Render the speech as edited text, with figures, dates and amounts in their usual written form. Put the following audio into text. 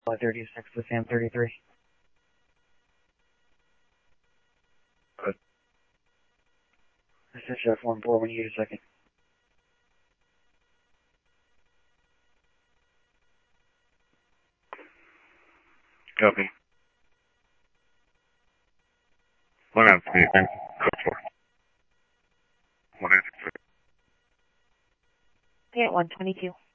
36 to Sam 33. Good. This is Chef 1-4 when you get a second. Copy. 193, thanks. Code 4. 186. Pay at 122.